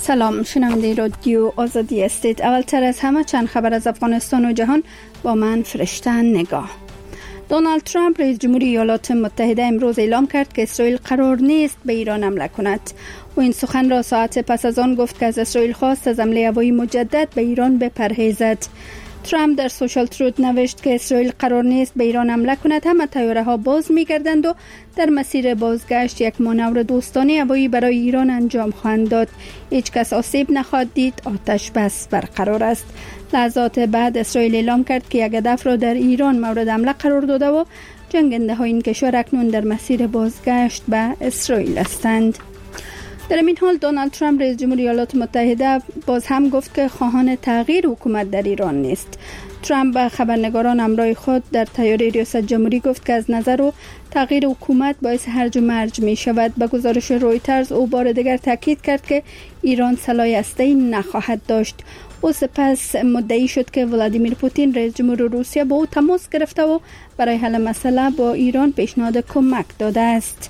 سلام، شنونده رادیو آزادی هستید. اولتر از همه چند خبر از افغانستان و جهان با من فرشته نگاه. دونالد ترامپ رئیس جمهوری ایالات متحده امروز اعلام کرد که اسرائیل قرار نیست به ایران حمله کند. او این سخن را ساعت پس از آن گفت که از اسرائیل خواست از حمله هوایی مجدد به ایران بپرهیزد. ترامپ در سوشال تروت نوشت که اسرائیل قرار نیست به ایران حمله کند. همه طیاره ها باز می‌گردند و در مسیر بازگشت یک مانور دوستانه هوایی برای ایران انجام خواهند داد. هیچ کس آسیب نخواهد دید. آتش بس برقرار است. لحظات بعد اسرائیل اعلام کرد که یک هدف را در ایران مورد حمله قرار داده و جنگنده های این کشور اکنون در مسیر بازگشت به اسرائیل هستند. در این حال دونالد ترامپ رئیس جمهوری ایالات متحده باز هم گفت که خواهان تغییر حکومت در ایران نیست. ترامپ به خبرنگاران همراه خود در طیاره ریاست جمهوری گفت که از نظر او تغییر حکومت باعث هرج و مرج می شود. به گزارش رویترز او بار دیگر تاکید کرد که ایران سلاح هسته‌ای نخواهد داشت. او سپس مدعی شد که ولادیمیر پوتین رئیس جمهور روسیه با او تماس گرفته و برای حل مسئله با ایران پیشنهاد کمک داده است.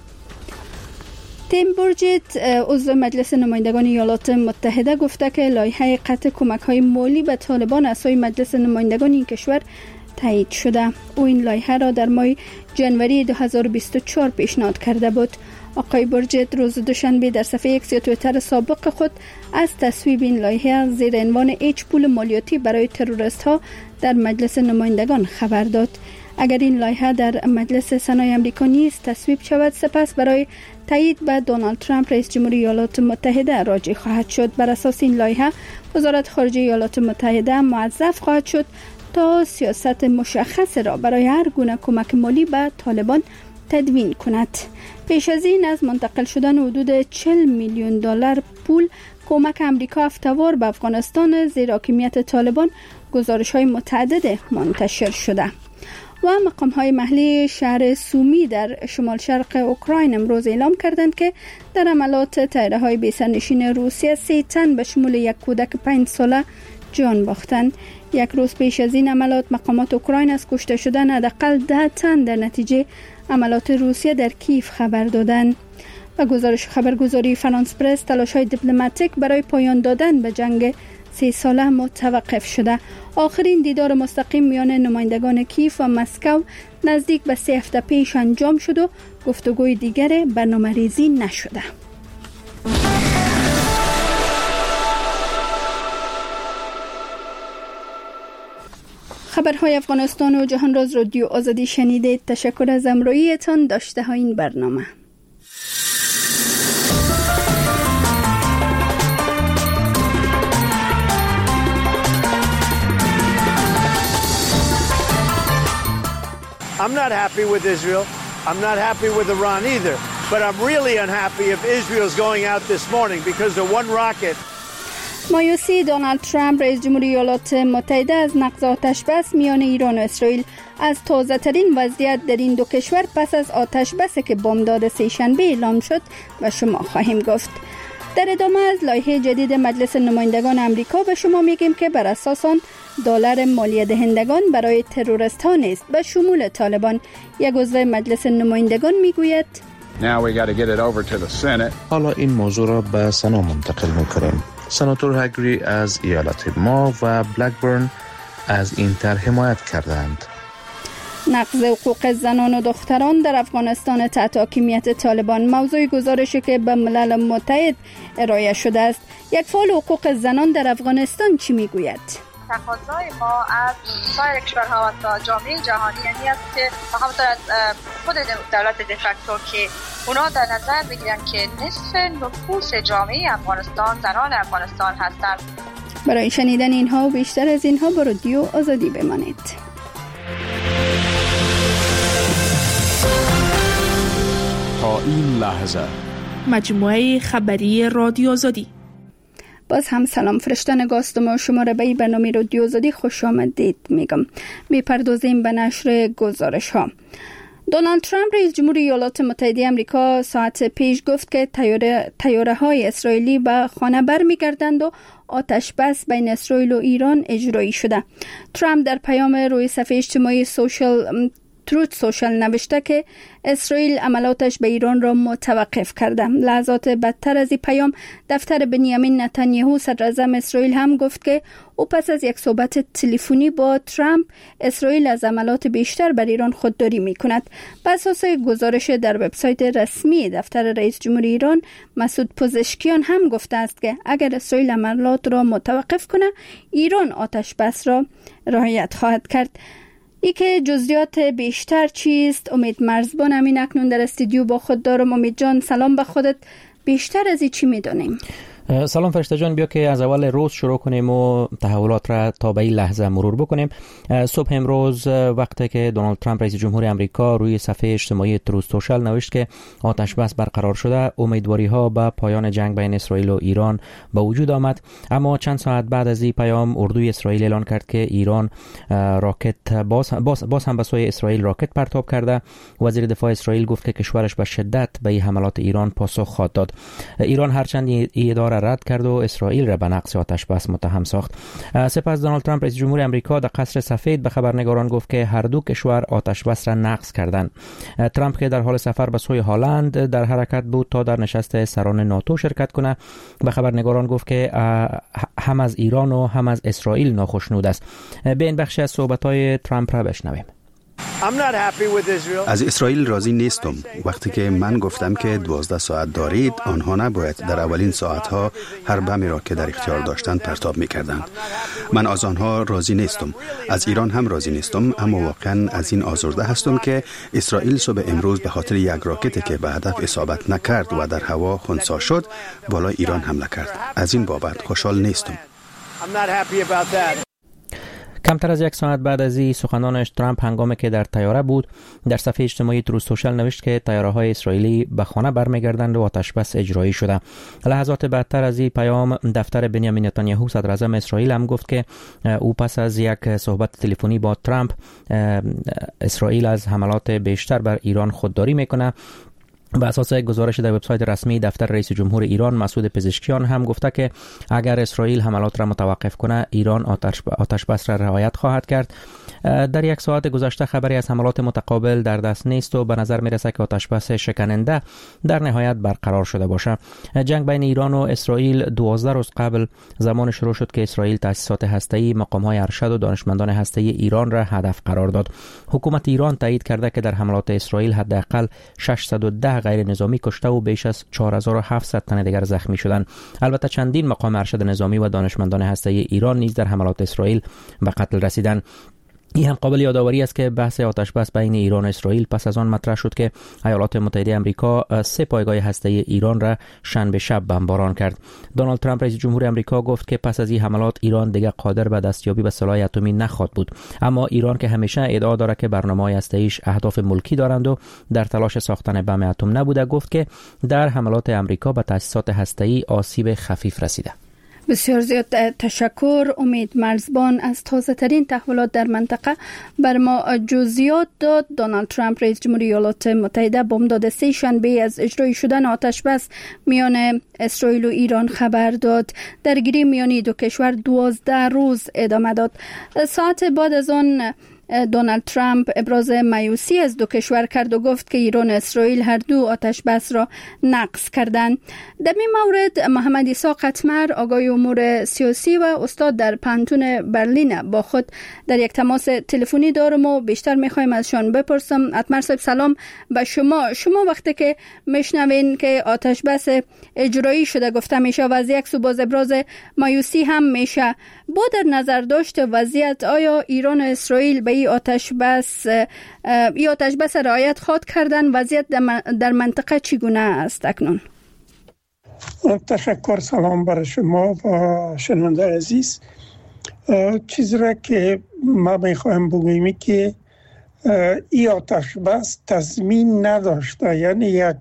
تیم بورجت عضو مجلس نمایندگان ایالات متحده گفته که لایحه قطع کمک‌های مالی به طالبان از سوی مجلس نمایندگان این کشور تایید شده. او این لایحه را در ماه ژانویه 2024 پیشنهاد کرده بود. آقای بورجت روز دوشنبه در صفحه ایکس یا توییتر سابق خود از تصویب این لایحه زیر عنوان هیچ پول مالیاتی برای تروریست‌ها در مجلس نمایندگان خبر داد. اگر این لایحه در مجلس سنای آمریکا نیز تصویب شود، سپس برای تایید به دونالد ترامپ رئیس جمهوری ایالات متحده راجع خواهد شد. بر اساس این لایحه وزارت خارجه ایالات متحده موظف خواهد شد تا سیاست مشخص را برای هر گونه کمک مالی به طالبان تدوین کند. پیش از این از منتقل شدن حدود 40 میلیون دلار پول کمک آمریکا هفته‌وار به افغانستان زیر حاکمیت طالبان گزارش‌های متعدد منتشر شده. و مقام‌های محلی شهر سومی در شمال شرق اوکراین امروز اعلام کردند که در حملات طیاره‌های بی‌سرنشین روسیه 3 تن به شمول یک کودک 5 ساله جان باختند. یک روز پیش از این حملات مقامات اوکراین از کشته شدن حداقل 10 تن در نتیجه حملات روسیه در کیف خبر دادند. و گزارش خبرگزاری فرانس پرس تلاش‌های دیپلماتیک برای پایان دادن به جنگ 3 ساله متوقف شده. آخرین دیدار مستقیم میان نمایندگان کیف و مسکو نزدیک به 3 هفته پیش انجام شد و گفتگوی دیگر برنامه‌ریزی نشده. خبرهای افغانستان و جهان را از رادیو آزادی شنیدید. تشکر از همراهیتان. داشته های این برنامه. I'm not happy with Israel. I'm not happy with Iran either. But I'm really unhappy if Israel's going out this morning because the one rocket. مایوسی دونالد ترامپ رئیس جمهوری ایالات متحده از نقض آتش بس میان ایران و اسرائیل از تازه ترین وضعیت در این دو کشور پس از آتش بسی که بامداد سه‌شنبه اعلام شد و شما خواهیم گفت. در ادامه از لایحه جدید مجلس نمایندگان آمریکا به شما میگیم که بر اساس آن دلار مالیه دهندگان برای تروریست ها نیست به شمول طالبان. یک عضو مجلس نمایندگان میگوید حالا این موضوع را به سنا منتقل میکنیم. سناتور هگری از ایالت ما و بلکبرن از این طرح حمایت کردند. نقض حقوق زنان و دختران در افغانستان تحت حاکمیت طالبان موضوع گزارشی که به ملل متحد ارائه شده است. یک فعال حقوق زنان در افغانستان چی میگوید؟ تقاضای ما از سایر کشورها و جامعه جهانی یعنی است که همونطور از خود دولت دفکتو که اونا در نظر بگیرن که نصف نفوس جامعه افغانستان زنان افغانستان هستند. برای شنیدن اینها و بیشتر از اینها با رادیو آزادی بمانید. تا این لحظه مجموعه خبری رادیو آزادی. باز هم سلام، فرشته نگاستم و شما را به این برنامه رادیو آزادی خوش آمدید میگم. میپردازیم به نشر گزارش ها. دونالد ترامپ رئیس جمهوری ایالات متحده آمریکا ساعت پیش گفت که طیاره های اسرائیلی به خانه برمیگردند و آتش بس بین اسرائیل و ایران اجرایی شده. ترامپ در پیام روی صفحه اجتماعی سوشال تروت سوشال نوشته که اسرائیل عملاتش به ایران را متوقف کرده. لحظات بدتر از این پیام دفتر بنیامین نتانیاهو صدراعظم اسرائیل هم گفت که او پس از یک صحبت تلفنی با ترامپ اسرائیل از عملات بیشتر بر ایران خودداری می کند. بر اساس گزارش در وبسایت رسمی دفتر رئیس جمهور ایران، مسعود پزشکیان هم گفته است که اگر اسرائیل عملات را متوقف کنه، ایران آتش بس را رعایت خواهد کرد. ای که جزئیات بیشتر چیست؟ امید مرزبان همین اکنون در استودیو با خود دارم. امید جان سلام به خودت. بیشتر از این چی میدونیم؟ سلام فرشته جان، بیا که از اول روز شروع کنیم و تحولات را تا به این لحظه مرور بکنیم. صبح امروز وقتی که دونالد ترامپ رئیس جمهور آمریکا روی صفحه اجتماعی تروت سوشال نوشت که آتش بس برقرار شده، امیدواری ها به پایان جنگ بین اسرائیل و ایران به وجود آمد. اما چند ساعت بعد از این پیام اردوی اسرائیل اعلان کرد که ایران راکت باز هم به سوی اسرائیل راکت پرتاب کرده. وزیر دفاع اسرائیل گفت که کشورش به شدت به این حملات ایران پاسخ خواهد داد. ایران هرچند اداره رد کرد و اسرائیل را به نقض آتش بس متهم ساخت. سپس دونالد ترامپ رئیس جمهور آمریکا در قصر سفید به خبرنگاران گفت که هر دو کشور آتش بس را نقض کردند. ترامپ که در حال سفر به سوی هلند در حرکت بود تا در نشست سران ناتو شرکت کنه، به خبرنگاران گفت که هم از ایران و هم از اسرائیل ناخشنود است. به این بخش از صحبت‌های ترامپ را بشنویم. از اسرائیل راضی نیستم. وقتی که من گفتم که 12 ساعت دارید، آنها نباید در اولین ساعتها هر بمی را که در اختیار داشتند پرتاب می‌کردند. من از آنها راضی نیستم. از ایران هم راضی نیستم، اما واقعا از این آزرده هستم که اسرائیل صبح امروز به خاطر یک راکتی که به هدف اصابت نکرد و در هوا خنثی شد، بالای ایران حمله کرد. از این بابت خوشحال نیستم. کمتر از یک ساعت بعد از این سخنانش، ترامپ هنگامی که در طیاره بود در صفحه اجتماعی تروت سوشال نوشت که طیاره‌های اسرائیلی به خانه برمیگردند و آتش بس اجرایی شده. لحظات بعدتر از این پیام دفتر بنیامین نتانیاهو صدراعظم اسرائیل هم گفت که او پس از یک صحبت تلفنی با ترامپ اسرائیل از حملات بیشتر بر ایران خودداری میکنه. به اساس گزارش در وبسایت رسمی دفتر رئیس جمهور ایران، مسعود پزشکیان هم گفته که اگر اسرائیل حملات را متوقف کنه، ایران آتش بس را رعایت خواهد کرد. در یک ساعت گذشته خبری از حملات متقابل در دست نیست و به نظر میرسه که آتش بس شکننده در نهایت برقرار شده باشه. جنگ بین ایران و اسرائیل 12 روز قبل زمان شروع شد که اسرائیل تأسیسات هسته‌ای، مقام‌های ارشد و دانشمندان هسته‌ای ایران را هدف قرار داد. حکومت ایران تایید کرده که در حملات اسرائیل حداقل 610 غیر نظامی کشته و بیش از 4700 تن دیگر زخمی شدند. البته چندین مقام ارشد نظامی و دانشمندان هسته‌ای ایران نیز در حملات اسرائیل به قتل رسیدند. این هم قابل یادآوری است که بحث آتش بس بین ایران و اسرائیل پس از آن مطرح شد که ایالات متحده آمریکا 3 پایگاه هسته‌ای ایران را شنبه شب بمباران کرد. دونالد ترامپ رئیس جمهور آمریکا گفت که پس از این حملات ایران دیگر قادر به دستیابی به سلاح اتمی نخواهد بود. اما ایران که همیشه ادعا دارد که برنامه‌های هسته‌ایش اهداف ملکی دارند و در تلاش ساختن بم اتم نبوده، گفت که در حملات آمریکا به تأسیسات هسته‌ای آسیب خفیف رسیده. بسیار زیاد تشکر. امید مرزبان از تازه ترین تحولات در منطقه بر ما جزئیات داد. دونالد ترامپ رئیس جمهوری ایالات متحده بامداد سه شنبه از اجرای شدن آتش بس میان اسرائیل و ایران خبر داد. درگیری میان دو کشور 12 روز ادامه داد. ساعت بعد از آن دونالد ترامپ ابراز مایوسی از دو کشور کرد و گفت که ایران و اسرائیل هر دو آتش بس را نقض کردند. در این مورد محمد عیسی قطمر، آگاه امور سیاسی و استاد در پانتون برلین، با خود در یک تماس تلفنی دارم و بیشتر میخوایم ازشان بپرسم. قطمر صاحب سلام به شما وقتی که میشنوین که آتش بس اجرایی شده گفته میشه و از یک سو باز ابراز مایوسی هم میشه، با در نظر داشت وضعیت، آیا ایران و اسرائیل به این آتش بس رعایت خواهد کردن؟ وضعیت در منطقه چگونه است اکنون؟ تشکر. سلام برای شما و شنونده عزیز. چیزی را که ما میخوایم بگوییم که این آتش بس تضمین نداشته، یعنی یک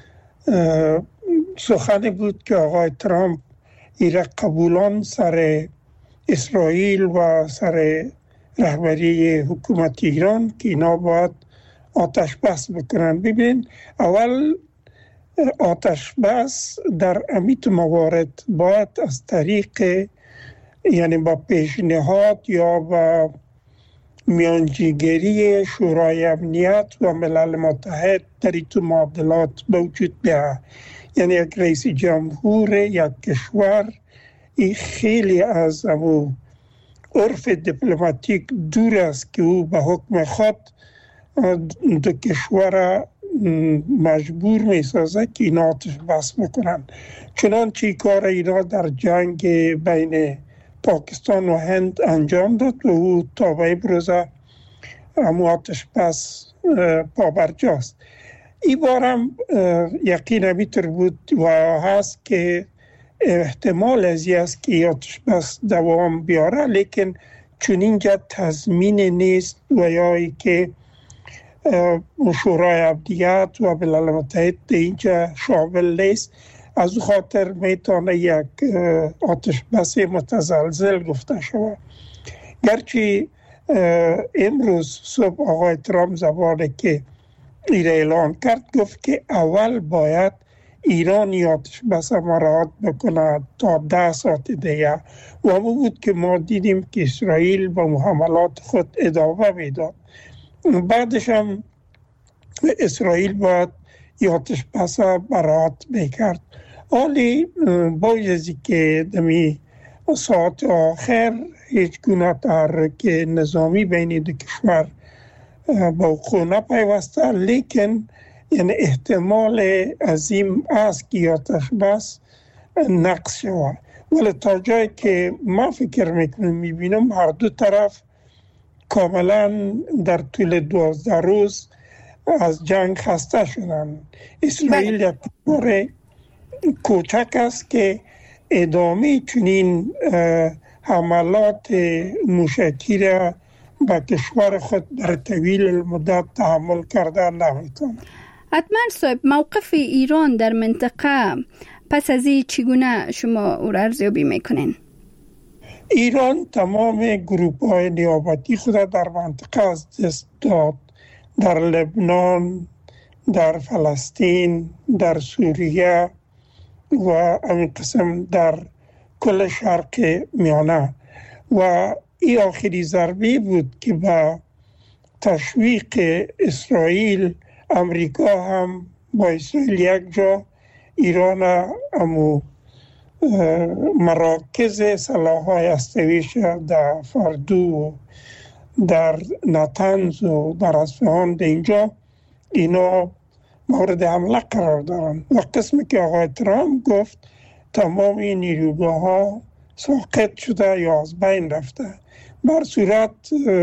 سخنی بود که آقای ترامپ ایرا قبولان سر اسرائیل و سر رهبری حکومت ایران که اینا باید آتش بس بکنن. ببین، اول آتش بس در امیت موارد باید از طریق، یعنی با پیشنهاد یا با میانجیگری شورای امنیت و ملل متحد در این معادلات موجود بیاید. یعنی یک رئیس جمهور یک کشور این خیلی از عرف دیپلماتیک دور است که او به حکم خود دو کشور مجبور می سازه که اینا آتش بس بکنن. چنانچه کار اینا در جنگ بین پاکستان و هند انجام داد و او تا به امروزه آتش بس پابرجاست. این بار هم یقین همیتر بود و هست که احتمال ازی است که آتش بس دوام بیاره، لیکن چون اینجا تضمین نیست و یا ای که شورای امنیت و ملل متحد اینجا شامل نیست، از او خاطر میتونه یک آتش بس متزلزل گفته شود. گرچه امروز صبح آقای ترامپ زبانه که این اعلان کرد گفت که اول باید ایران آتش بس مراعات بکنه تا 10 ساعت دیگه و همون بود که ما دیدیم که اسرائیل با حملات خود ادامه میداد. بعدش هم اسرائیل باید آتش بس مراعات میکرد. حالی بایزی که دمی ساعت آخر هیچ گونه تحرک نظامی بین دو کشور با خونه پیوسته، لیکن یعنی احتمال عظیم است که آتش بس نقص شود. ولی تا جایی که ما فکر میکنم میبینم هر دو طرف کاملا در طول 12 روز از جنگ خسته شدن. اسرائیل یک کشور کوچک است که ادامه چنین حملات موشکی را به کشور خود در طویل المدت تحمل کرده نمیتونه. حتما صاحب، موقف ایران در منطقه پس از این چگونه شما او را ارزیابی میکنین؟ ایران تمام گروه های نیابتی خود در منطقه از دست داد. در لبنان، در فلسطین، در سوریه و همین قسم در کل شرق میانه. و این آخری ضربه بود که با تشویق اسرائیل امریکا هم با اسرائیل یک جا ایران امو مراکز سلاح‌های هسته‌ایش در فردو، در نتنز و در اصفهان در اینجا اینا مورد حمله قرار دارن. و قسمی که آقای ترامپ گفت تمام این نیروگاه‌ها ساقط شده یا از بین رفته. بر صورت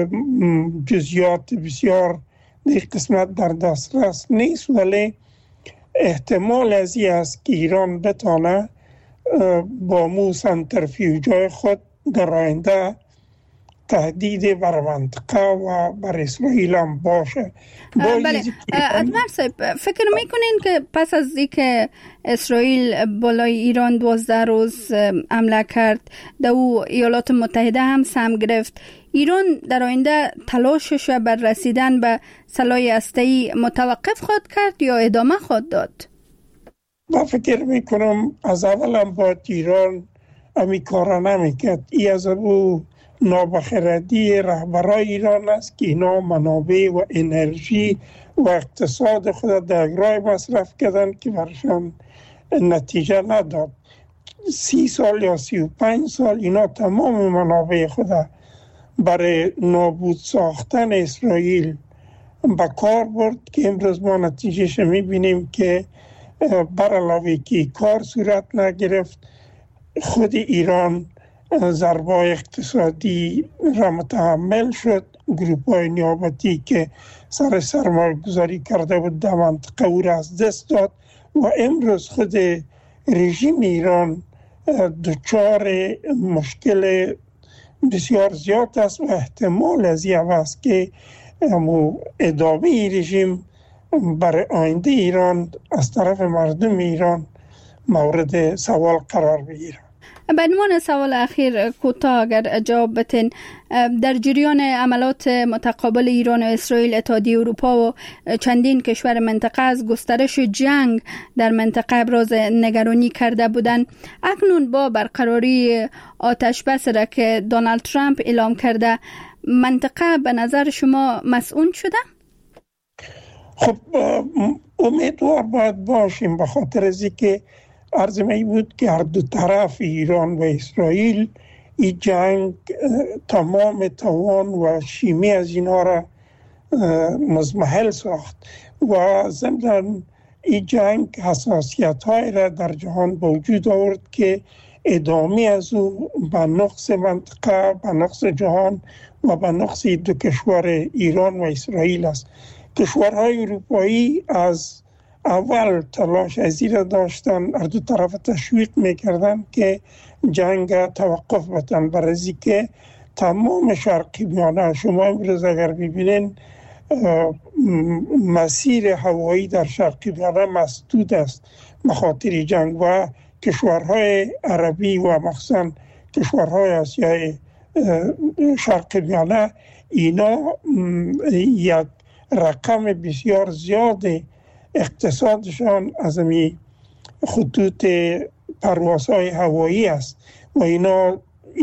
جزئیات بسیار در قسمت در دسترس نیست، ولی احتمال از این است که ایران بتانه با مو سنترفیوژهای خود در آینده تهدید بر منطقه و بر اسرائیل هم باشه. بله ادمر صاحب، فکر میکنین که پس از اینکه اسرائیل بالای ایران 12 روز حمله کرد در او ایالات متحده هم سهم گرفت، ایران در آینده تلاشش بر رسیدن به سلاح هسته‌ای متوقف خواهد کرد یا ادامه خواهد داد؟ من فکر میکنم از اول هم باید ایران امی کارا نمیکرد. ای از ابو نابخردی رهبرای ایران است که اینا منابع و انرژی و اقتصاد خود در راه مصرف کردن که برشان نتیجه نداد. 30 سال یا 35 سال اینا تمام منابع خود برای نابود ساختن اسرائیل به کار برد که امروز ما نتیجهش میبینیم که بر علاوه که کار صورت نگرفت، خود ایران ضربای اقتصادی را متحمل شد. گروه‌های نیابتی که سر سرمایه گذاری کرده بود در منطقه او را از دست داد و امروز خود رژیم ایران دچار مشکل بسیار زیاد است و احتمال از این است که ادامه رژیم برای آینده ایران از طرف مردم ایران مورد سوال قرار بگیرد. به عنوان سوال اخیر کوتاه اگر جواب بدین، در جریان عملات متقابل ایران و اسرائیل، اتحادیه اروپا و چندین کشور منطقه از گسترش جنگ در منطقه ابراز نگرانی کرده بودند. اکنون با برقراری آتش بس را که دونالد ترامپ اعلام کرده، منطقه به نظر شما مسئول شده؟ خب امیدوار باید باشیم، به خاطر از اینکه عرض می بود که هر دو طرف ایران و اسرائیل این جنگ تمام توان و شیمی از اینا را مزمحل ساخت و ضمن این جنگ حساسیت های را در جهان به وجود آورد که ادامه از او به نقص منطقه، به نقص جهان و به نقص دو کشور ایران و اسرائیل است. کشورهای اروپایی از اول تلاش ازیر داشتن، هر دو طرف تشویق میکردن که جنگ توقف بدن، برای که تمام شرقی میانه، شما امروز اگر ببینین مسیر هوایی در شرقی میانه مسدود است به خاطر جنگ و کشورهای عربی و مخصوصا کشورهای آسیای شرقی میانه اینا یک رقم بسیار زیاد اقتصادشان از امی خطوط پروازهای هوایی است و اینا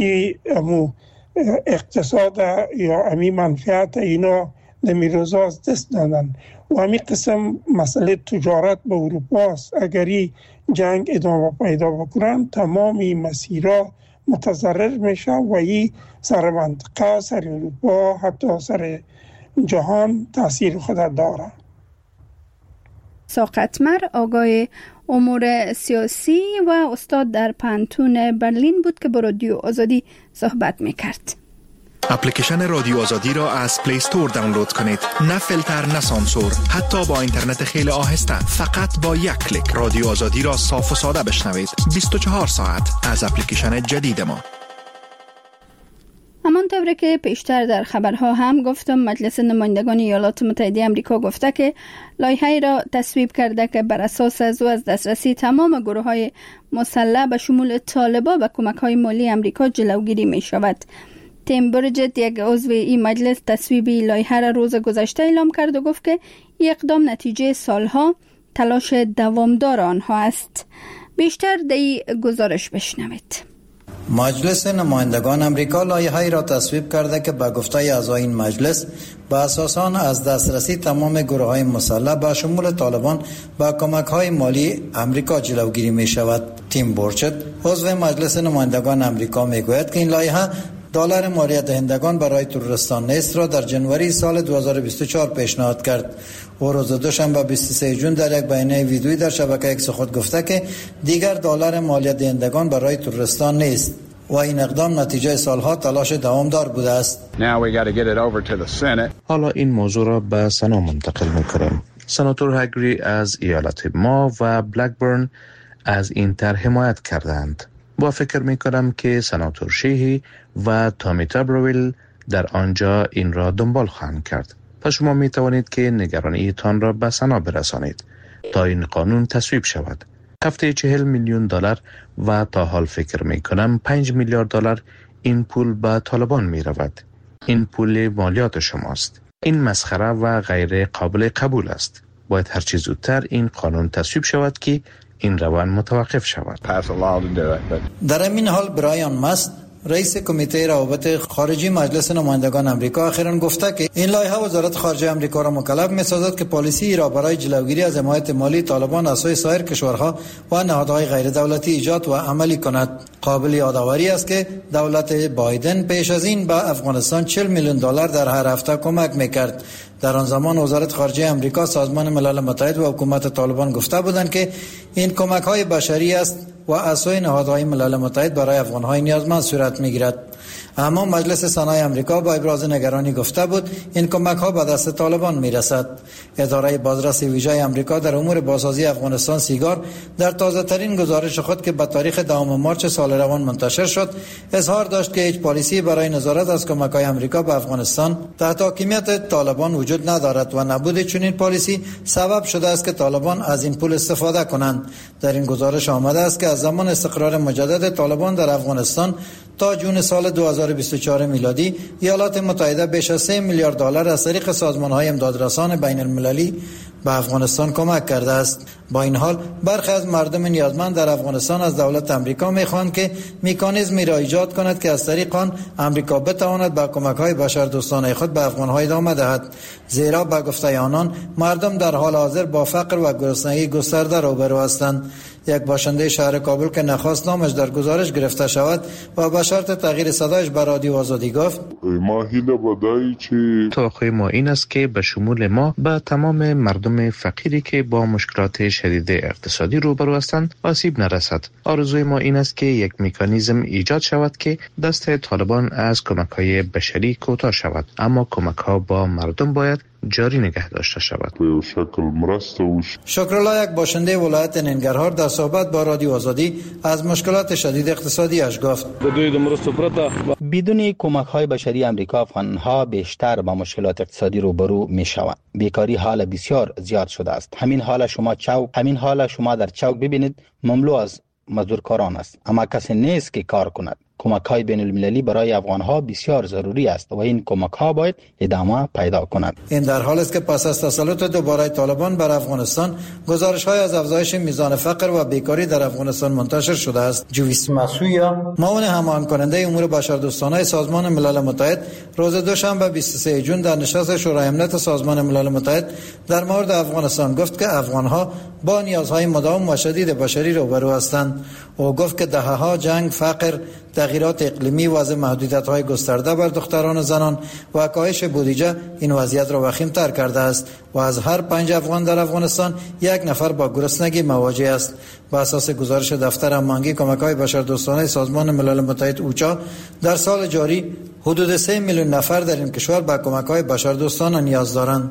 اقتصاد یا امی منفعت اینا نمی روزا از دست دادن و امی قسم مسئله تجارت با اروپا است. اگری جنگ ادامه پیدا بکنن تمامی مسیرها متضرر میشه و ای سر منطقه، سر اروپا، حتی سر جهان تاثیر خود داره. ساقطمر آقای امور سیاسی و استاد در پانتون برلین بود که با رادیو آزادی صحبت میکرد. اپلیکیشن رادیو آزادی را از پلی استور دانلود کنید. نه فیلتر، نه سانسور، حتی با اینترنت خیلی آهسته. فقط با یک کلیک رادیو آزادی را صاف و ساده بشنوید. 24 ساعت از اپلیکیشن جدید ما. همانطور که پیشتر در خبرها هم گفتم، مجلس نمایندگان ایالات متحده آمریکا گفته که لایحه‌ای را تصویب کرده که بر اساس از دسترسی تمام گروه‌های مسلح به شمول طالبان به کمک‌های مالی آمریکا جلوگیری می‌شود. تیم برجت، یک عضو این مجلس، تصویب لایحه را روز گذشته اعلام کرد و گفت که این اقدام نتیجه سالها تلاش دوامدار آنها است. بیشتر در این گزارش بشنوید. مجلس نمایندگان آمریکا لایحه‌ای را تصویب کرده که به گفته اعضای این مجلس به اساس آن از دسترسی تمام گروه‌های مسلح به شمول طالبان با کمک‌های مالی آمریکا جلوگیری می‌شود. تیم برچت، عضو مجلس نمایندگان آمریکا، می‌گوید که این لایحه دلار مالیات دهندگان برای تروریستان نیست را در جنوری سال 2024 پیشنهاد کرد. او روز دوشنبه 23 جون در یک بیانیه ویدیویی در شبکه ایکس خود گفته که دیگر دلار مالیات دهندگان برای تروریستان نیست و این اقدام نتیجه سالها تلاش دوامدار بوده است. حالا این موضوع را به سنا منتقل می‌کنیم. سناتور هگری از ایالت ما و بلکبرن از این طرح حمایت کردند. با فکر می‌کنم که سناتور شیهی و تامی تابرویل در آنجا این را دنبال خواهند کرد. پس شما می توانید که نگرانی تان را به سنا برسانید تا این قانون تصویب شود. هفته 40 میلیون دلار و تا حال فکر می کنم 5 میلیارد دلار این پول به طالبان می رود. این پول مالیات شماست. این مسخره و غیر قابل قبول است. باید هر چه زودتر این قانون تصویب شود که این روند متوقف شود. در این حال برایان ماست، رئیس کمیته روابط خارجی مجلس نمایندگان آمریکا، اخیراً گفته که این لایحه وزارت خارجه آمریکا را مکلف می‌سازد که پالیسی را برای جلوگیری از حمایت مالی طالبان از سوی سایر کشورها و نهادهای غیر دولتی ایجاد و عملی کند. قابل یادآوری است که دولت بایدن پیش از این به افغانستان 40 میلیون دلار در هر هفته کمک می‌کرد. در آن زمان وزارت خارجه آمریکا، سازمان ملل متحد و حکومت طالبان گفته بودند که این کمک‌های بشری است و از سوی نهادهای ملل متحد برای افغان‌های نیازمند صورت می‌گیرد. اما مجلس سنای آمریکا با ابراز نگرانی گفته بود این کمک‌ها به دست طالبان می‌رسد. اداره بازرسی ویژه آمریکا در امور بازسازی افغانستان سیگار در تازه‌ترین گزارش خود که به تاریخ 10 مارس سال روان منتشر شد اظهار داشت که هیچ پالیسی برای نظارت از کمک‌های آمریکا به افغانستان تحت حاکمیت طالبان وجود ندارد و نبود چنین پالیسی سبب شده است که طالبان از این پول استفاده کنند. در این گزارش آمده است که از زمان استقرار مجدد طالبان در افغانستان تا جون سال 2024 میلادی ایالات متحده بیش از 3 میلیارد دلار از طریق سازمان‌های امدادرسان بین المللی به افغانستان کمک کرده است. با این حال برخی از مردم نیازمند در افغانستان از دولت امریکا می‌خواهند که مکانیزمی را ایجاد کند که از طریق آن امریکا بتواند با کمک‌های بشردوستانه خود به افغان‌ها ادامه دهد، زیرا به گفته آنان مردم در حال حاضر با فقر و گرسنگی گسترده روبرو هستند. یک باشنده شهر کابل که نخواست نامش در گزارش گرفته شود و به شرط تغییر صدایش به رادیو آزادی گفت: توقع ما این است که به شمول ما به تمام مردم فقیری که با مشکلات شدید اقتصادی روبرو هستند آسیب نرسد. آرزوی ما این است که یک مکانیزم ایجاد شود که دست طالبان از کمک‌های بشری کوتاه شود، اما کمک‌ها با مردم باید جاری نگه داشته شود. شکرالله، یک باشنده ولایت ننگرهار، در صحبت با رادیو آزادی از مشکلات شدید اقتصادیش گفت: بدون کمک‌های بشری امریکا افغان‌ها بیشتر با مشکلات اقتصادی روبرو می‌شوند. بیکاری حال بسیار زیاد شده است. همین حال شما در چوک ببینید مملو از مزدورکاران است، اما کسی نیست که کار کند. کمک‌های بین‌المللی برای افغان‌ها بسیار ضروری است و این کمک‌ها باید ادامه پیدا کند. این در حال است که پس از تسلط دوباره طالبان بر افغانستان، گزارش‌های از افزایش میزان فقر و بیکاری در افغانستان منتشر شده است. جویس مسویا، معاون هماهنگ کننده امور بشردوستانه سازمان ملل متحد، روز دوشنبه 23 جون در نشست شورای امنیت سازمان ملل متحد در مورد افغانستان گفت که افغان‌ها با نیازهای مداوم و شدید بشری روبرو هستند. او گفت که دهه‌ها جنگ، فقر، تغییرات اقلیمی، وضع محدودیت‌های گسترده بر دختران و زنان و کاهش بودجه این وضعیت را وخیم‌تر کرده است و از هر 5 افغان در افغانستان یک نفر با گرسنگی مواجه است. بر اساس گزارش دفتر هماهنگی کمک‌های بشردوستانه سازمان ملل متحد اوچا، در سال جاری حدود 3 میلیون نفر در این کشور به کمک‌های بشردوستانه نیاز دارند.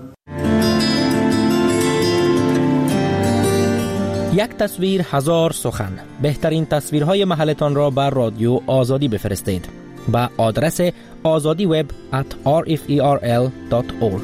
یک تصویر هزار سخن. بهترین تصویرهای محلتان را بر رادیو آزادی بفرستید با آدرس azadiweb@rferl.org.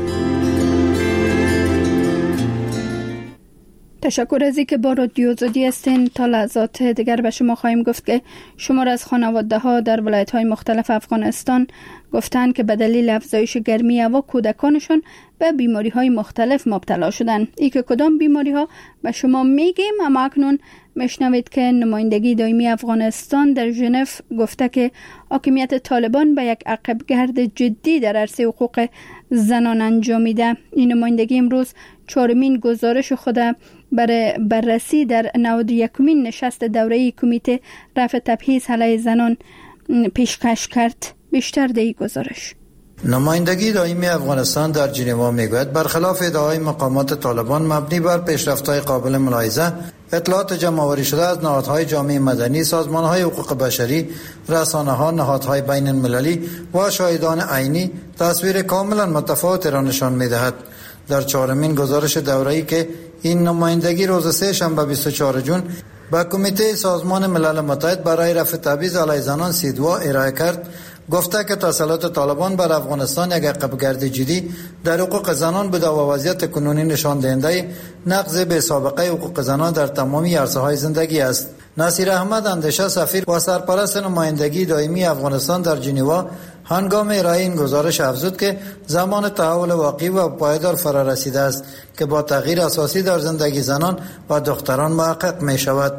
تشکر از اینکه با رادیو آزادی هستین. تا لحظات دیگر به شما خواهیم گفت که شمار از خانواده ها در ولایت های مختلف افغانستان گفتند که به دلیل افزایش گرمی هوا کودکانشان به بیماری های مختلف مبتلا شدند. ای که کدام بیماری ها به شما میگیم، اما اکنون میشنوید که نمایندگی دائمی افغانستان در ژنو گفته که حاکمیت طالبان به یک عقبگرد جدی در عرصه حقوق زنان انجامیده. این نمایندگی امروز 4مین گزارش خود برای بررسی در 91مین نشست دوره‌ای کمیته رفع تبعیض علیه زنان پیشکش کرد. بیشتر در این گزارش. نمایندگی دائمی افغانستان در ژنو میگوید برخلاف ادعای مقامات طالبان مبنی بر پیشرفت‌های قابل ملاحظه، اطلاعات جمع‌آوری شده از نهادهای جامعه مدنی، سازمان‌های حقوق بشری، رسانه‌ها، نهادهای بین‌المللی و شاهدان عینی تصویر کاملا متفاوت را نشان می‌دهد. در 4مین گزارش دوره‌ای که این نمایندگی روز سه شنبه 24 جون به کمیته سازمان ملل متحد برای رفع تبعیض علیه زنان سیدوا ارائه کرد، گفته که تسلط طالبان بر افغانستان یک عقبگرد جدی در حقوق زنان بوده و وضعیت کنونی نشان دهنده نقض بی سابقه حقوق زنان در تمامی عرصه‌های زندگی است. نصیر احمد اندیشه، سفیر و سرپرست نمایندگی دائمی افغانستان در ژنو، هنگام ارائه این گزارش افزود که زمان تحول واقعی و پایدار فرا رسیده است که با تغییر اساسی در زندگی زنان و دختران محقق می شود.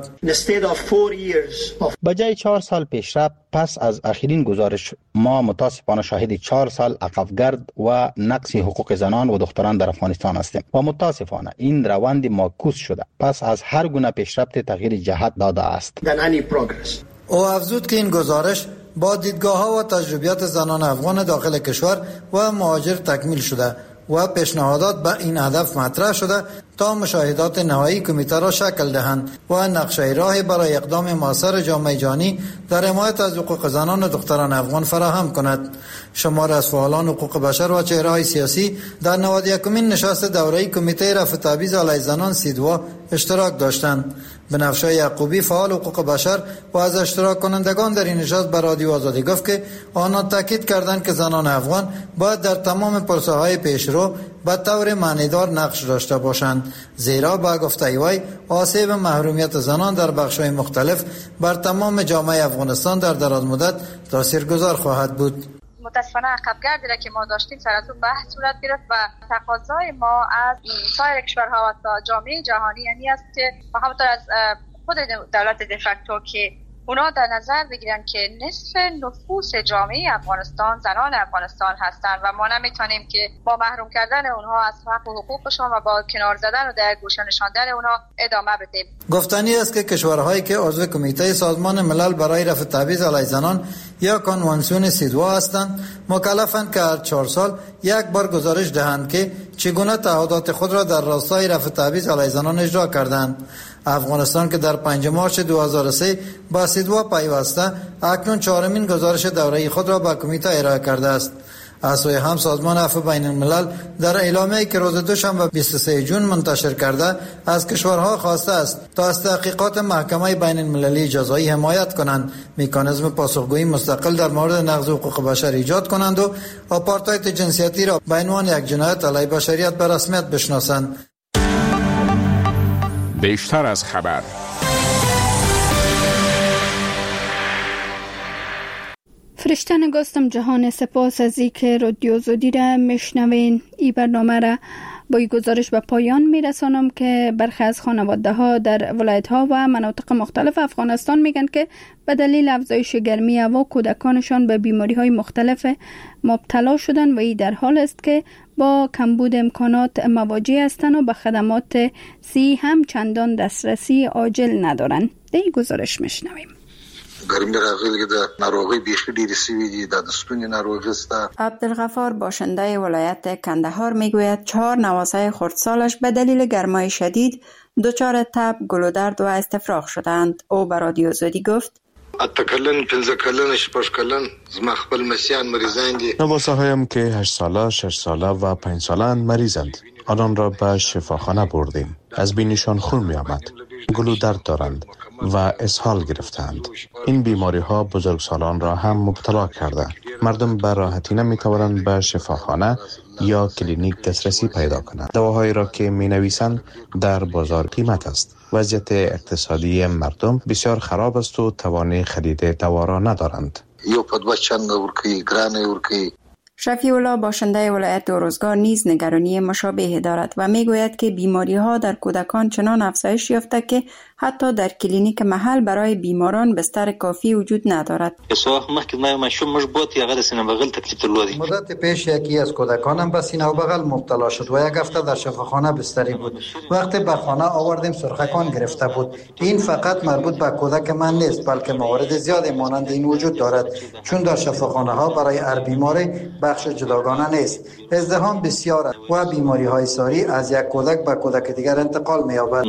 بجای 4 سال پیشرفت پس از اخرین گزارش، ما متاسفانه شاهد 4 سال عقبگرد و نقص حقوق زنان و دختران در افغانستان هستیم و متاسفانه این روند معکوس شده پس از هر گونه پیشرفت تغییر جهت داده است. او افزود که این گزارش با دیدگاه‌ها و تجربیات زنان افغان داخل کشور و مهاجر تکمیل شده و پیشنهادات به این هدف مطرح شده تا مشاهدات نهایی کمیته را شکل دهند و نقشه راه برای اقدام مؤثر جامعه جهانی در حمایت از حقوق زنان و دختران افغان فراهم کند. شمار از فعالان حقوق بشر و چهره‌های سیاسی در 91مین نشست دوره‌ای کمیته رفع تبعیض علیه زنان سیدوا اشتراک داشتند. بنفشه یعقوبی، فعال حقوق بشر و از اشتراک کنندگان در این نشست به رادیو آزادی گفت که آنها تاکید کردند که زنان افغان باید در تمام پروسه‌های پیشرو به طور معنیدار نقش داشته باشند، زیرا با گفته وی آسیب محرومیت زنان در بخش‌های مختلف بر تمام جامعه افغانستان در دراز مدت تاثیرگذار خواهد بود. متاسفانه عقبگردی را که ما داشتیم سر از اون بحث صورت گرفت و تقاضای ما از سایر کشورها و جامعه جهانی یعنی است که همونطور از خود دولت دفکتو که اونا در نظر بگیرن که نصف نفوس جامعه افغانستان زنان افغانستان هستند و ما نمیتونیم که با محروم کردن اونها از حق و حقوقشان و با کنار زدن و در گوشه نشاندن اونها ادامه بدیم. گفتنی است که کشورهایی که عضو کمیته سازمان ملل برای رفع تبعیض علیه زنان یا کنوانسیون سیدوا هستند مکلفند که هر 4 سال یک بار گزارش دهند که چگونه تعهدات خود را در راستای رفع تبعیض علیه زنان اجرا کردند. افغانستان که در 5 مارس 2003 با سیدوا پیوسته اکنون 4مین گزارش دوره‌ای خود را به کمیته ارائه کرده است. از سوی هم سازمان عفو بین الملل در اعلامیه‌ای که روز دوشنبه 23 جون منتشر کرده از کشورها خواسته است تا از تحقیقات محکمه بین المللی جزایی حمایت کنند، مکانیزم پاسخگویی مستقل در مورد نقض حقوق بشر ایجاد کنند و آپارتاید جنسیتی را به عنوان یک جنایت علیه بشریت به رسمیت بشناسند. بیشتر از خبر. فرشته نگاستم جهان، سپاس از اینکه رادیو زودی را میشنوین. این برنامه را با این گزارش به پایان میرسانم که برخی از خانواده ها در ولایت ها و مناطق مختلف افغانستان میگن که به دلیل افزایش گرمی هوا کودکانشان به بیماری های مختلف مبتلا شدن و این در حال است که با کمبود امکانات مواجه هستند و به خدمات صحی هم چندان دسترسی عاجل ندارند. در این گزارش میشنویم. ګرمي راغلي د ناروغي بیخي ډېرې سوي دي، د ستوني ناروغي سته. عبدالغفار باشنده ولایت کندهار میگوید 4 نواسای خردسالش به دلیل گرمای شدید دچار تب، گلودرد و استفراغ شدند. او به رادیو زودی گفت: اتکلن 15 کلن 6 کلن زما خپل مسیان مریضان دي. نواساهایم که 8 ساله، 6 ساله و 5 سالن مریضند. آنان را به شفاخانه بردیم. از بینیشان خون می آمد. گلودرد دارند و اسهال گرفتند. این بیماری ها بزرگسالان را هم مبتلا کرده. مردم به راحتی نمی توانند به شفاخانه یا کلینیک دسترسی پیدا کنند. دواهایی را که می نویسند در بازار قیمت است. وضعیت اقتصادی مردم بسیار خراب است و توان خرید دوا را ندارند. یو په 2 چند ورکی ګرانه ورکی. شفیع الله باشنده ولایت روزگار نیز نگرانی مشابه دارد و میگوید که بیماری ها در کودکان چنان افزایش یافته که حتی در کلینیک محل برای بیماران بستر کافی وجود ندارد. مدت پیش یکی از کودکانم به سینه و بغل مبتلا شد و 1 هفته در شفاخانه بستری بود. وقتی به خانه آوردیم سرخکان گرفته بود. این فقط مربوط به کودک من نیست بلکه موارد زیادی مانند این وجود دارد، چون در شفاخانه ها برای هر بیماری بخش جداگانه نیست. ازدحام بسیار است و بیماری های ساری از یک کودک به کودک دیگر انتقال می‌یابد.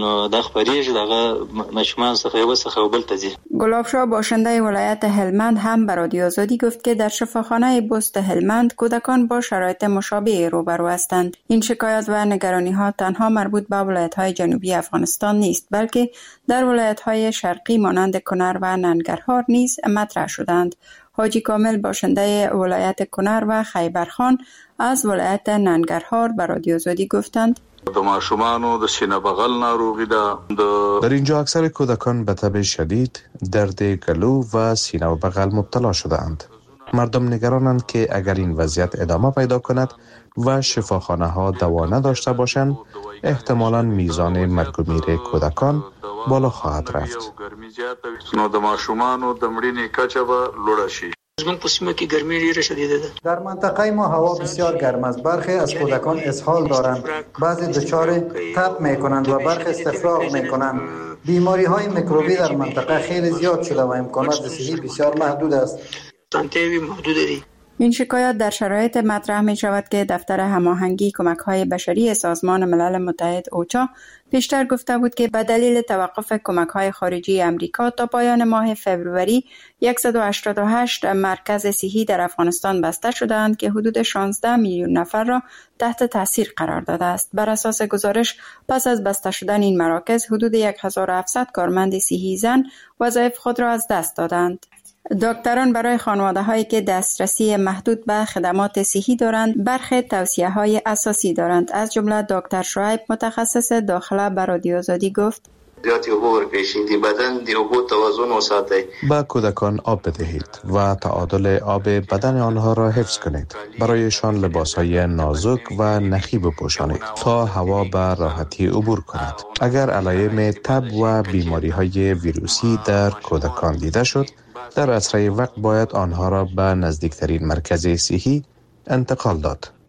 گلاب شاه باشنده ولایت هلمند هم به رادیو آزادی گفت که در شفاخانه بست هلمند کودکان با شرایط مشابه روبرو هستند. این شکایت و نگرانی ها تنها مربوط به ولایت های جنوبی افغانستان نیست بلکه در ولایت های شرقی مانند کنر و ننگرهار نیز مطرح شدند. حاجی کامل باشنده ولایت کنر و خیبرخان از ولایت ننگرهار به رادیو آزادی گفتند: در اینجا اکثر کودکان به تب شدید، درد گلو و سینه و بغل مبتلا شده‌اند. مردم نگرانند که اگر این وضعیت ادامه پیدا کند و شفاخانه ها دوا نداشته باشند، احتمالاً میزان مرگ و میر کودکان بالا خواهد رفت. در منطقه ما هوا بسیار گرم است. برخی از کودکان اسهال دارند، بعضی دچار تب میکنند و برخی استفراغ میکنند. بیماری های میکروبی در منطقه خیلی زیاد شده و امکانات صحی بسیار محدود است. این شکایت در شرایط مطرح می شود که دفتر هماهنگی کمک‌های بشری سازمان ملل متحد اوچا پیشتر گفته بود که به دلیل توقف کمک‌های خارجی امریکا تا پایان ماه فوریه 188 مرکز صحی در افغانستان بسته شدند که حدود 16 میلیون نفر را تحت تاثیر قرار داده است. بر اساس گزارش پس از بسته شدن این مراکز حدود 1700 کارمند صحی زن وظایف خود را از دست دادند. دکتران برای خانواده‌هایی که دسترسی محدود به خدمات صحی دارند برخی توصیه‌های اساسی دارند. از جمله دکتر شعیب متخصص داخله به رادیو آزادی گفت: زیادی اوبو بکشید، بدن دی اوبو توازن وساتید. به کودکان آب بدهید و تعادل آب بدن آنها را حفظ کنید. برایشان لباسهای نازک و نخی بپوشانید تا هوا به راحتی عبور کند. اگر علائم تب و بیماری‌های ویروسی در کودکان دیده شد، در اسرع وقت باید آنها را به نزدیکترین مرکز صحی انتقال داد.